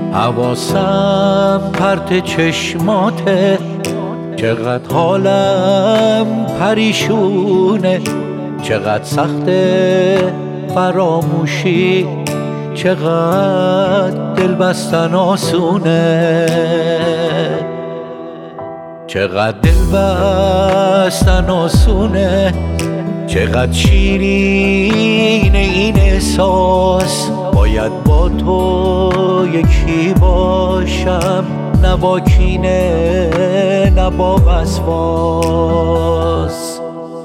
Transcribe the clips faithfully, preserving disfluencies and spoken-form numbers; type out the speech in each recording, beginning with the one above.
حواسم پرت چشماته، چقدر حالم پریشونه، چقدر سخته فراموشی، چقدر دل بستن آسونه، چقدر دل بستن آسونه، چقدر شیرین این احساس. باید با تو یکی باشم، نه با کینه نه با وسواس.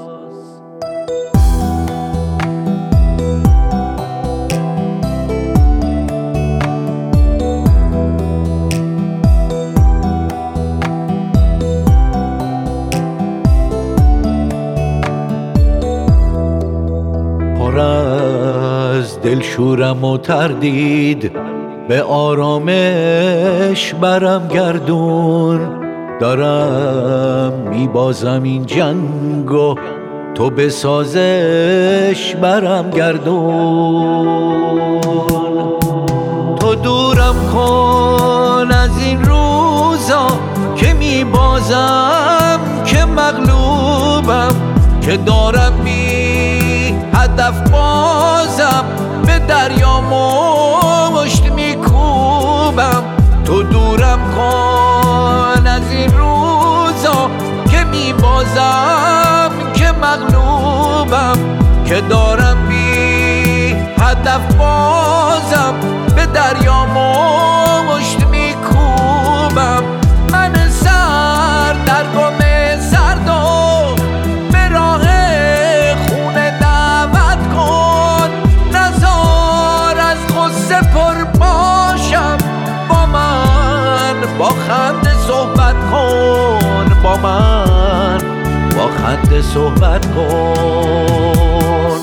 پر از دلشورم و تردید، به آرامش برم گردون. دارم میبازم این جنگو، تو به سازش برم گردون. تو دورم کن از این روزا که میبازم، که مغلوبم، که دارم بی هدف بازم، به دریا مشت میکوبم. تو دورم کن از این روزا که میبازم، که مغلوبم، که دارم بی هدف بازم، به دریا مشت میکوبم. من سر در گم سرد و به راه خونه دعوت کن، نزار از غصه پر باشم. با من با خنده صحبت کن، با من با خنده صحبت کن.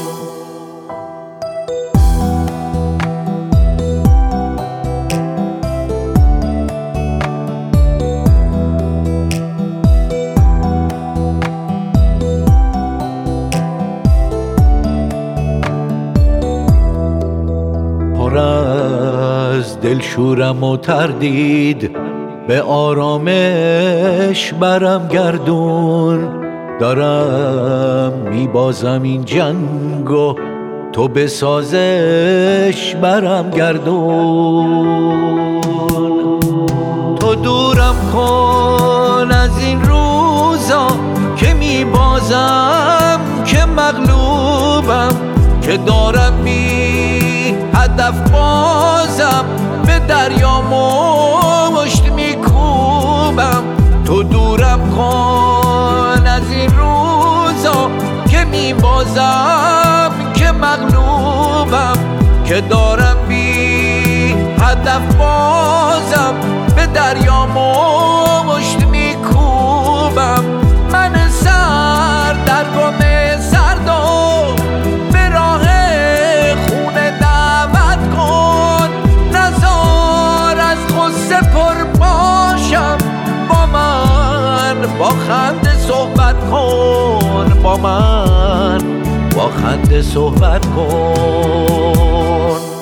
پر از دلشورم و تردید، به آرامش برم گردون. دارم میبازم این جنگو، تو به سازش برم گردون. تو دورم کن از این روزا که میبازم، که مغلوبم، که دارم بی هدف بازم، به دریا مشت میکوبم. تو دورم کن از این روزا که میبازم، که مغلوبم، که دارم بی هدف بازم، به دریا مشت میکوبم. من سر در گم سرد و به راه خونه دعوت کن، نزار از غصه پر باشم. با من با خنده صحبت کن، با من با خنده صحبت کن.